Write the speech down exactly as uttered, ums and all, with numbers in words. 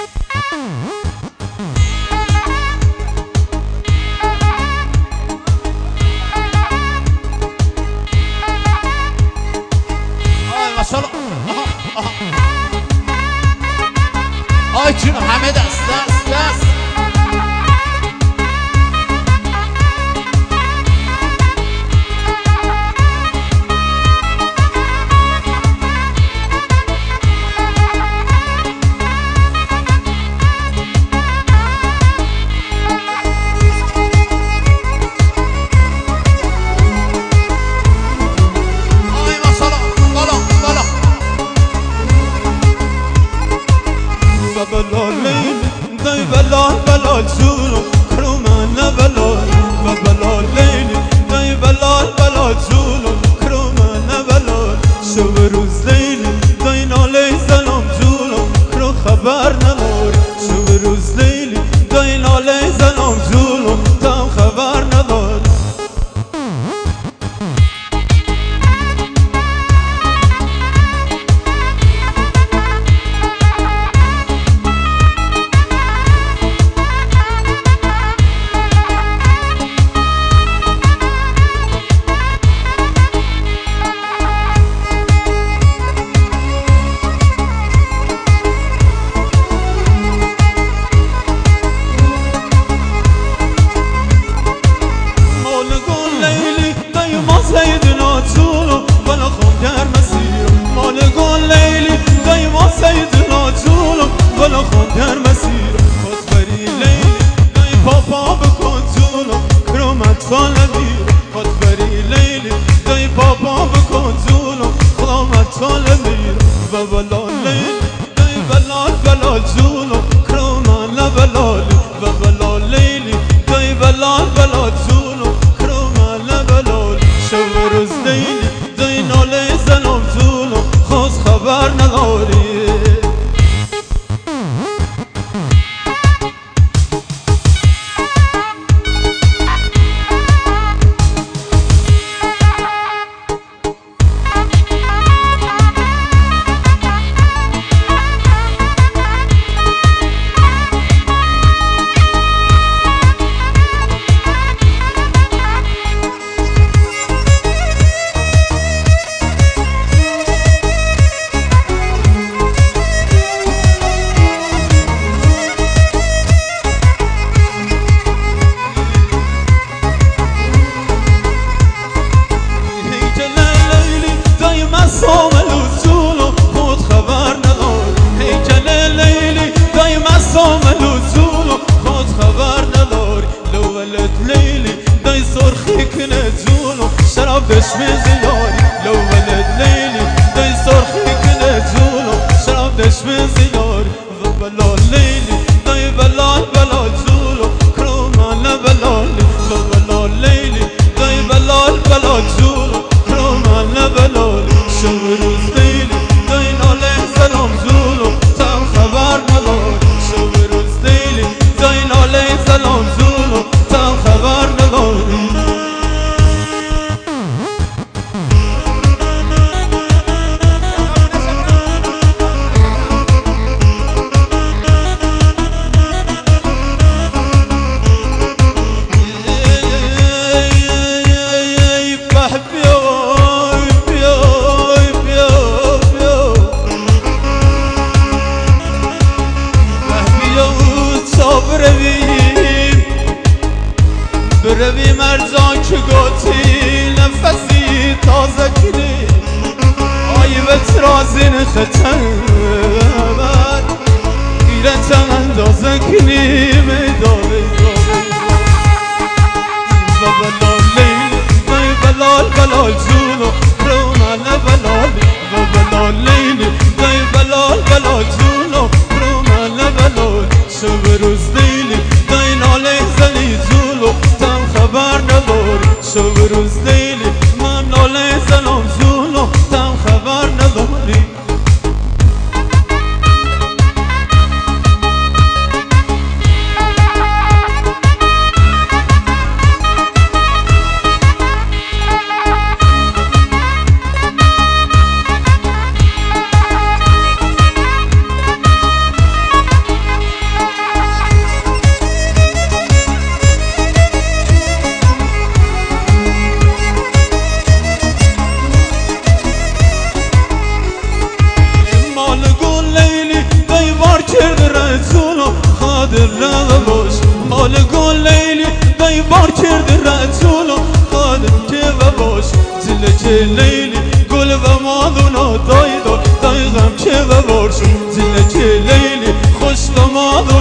آی جون همه دست دست دست بلال بلال زولم كرومنا بلال بلال ليلي داي بلال بلال زولم كرومنا بلال شو روز ليلي داي نالي سلام زولم كرو خبر ندار شو روز ليلي داي نالي سلام زولم تام خبر ندار سيدنا زولو ولا خندر مسير مال قول ليلي دايما سيدنا زولو ولا خندر مسير خطبري ليلي داي بابا بكون زولو كرمت فالمير خطبري ليلي داي بابا بكون زولو كرمت فالمير ببلال ليلي داي بلال بلال زولو كرمان لبلال ببلال ليلي داي بلال بلال زولو كرمان لبلال شو روز لیلی دای ناله سلام زولم خواست خبر نداری سامل زولو خود خبر ندار هیکل لیلی دایم سامل زولو خود خبر ندار لو ولد لیلی دای سرخی کنه زولو شراب دشمه زیاری لو ولد لیلی دای سرخی کنه زولو شراب دشمه زیاری و بلال لیلی دای بلال بلال زولو کرومان بلال و بلال لیلی دای بلال بلال زولو کرومان بلال شو روز لیلی دای ناله سلام زولو تام خبر ندار شو روز لیلی دای ناله سلام زولو تام خبر نداری بروی مرزان که گاتی نفسی تازه کنی آی به ترازین خطر گیرتم اندازه کنی میدا میدا و بلال لیلی دای بلال بلال زولو رومن بلال و بلال لیلی دای بلال بلال زولو رومن بلال شب روز لیلی دای ناله زنی زولو خبر نداری شب روز لیلی من ناله سلام زولو تم خبر نداری رسول و خاطر باش مال گل لیلی دای بار کرده رسول و خاطر که باش زله که لیلی گل و مادونا دای دای دای غم که باش زله که لیلی خوش و ماد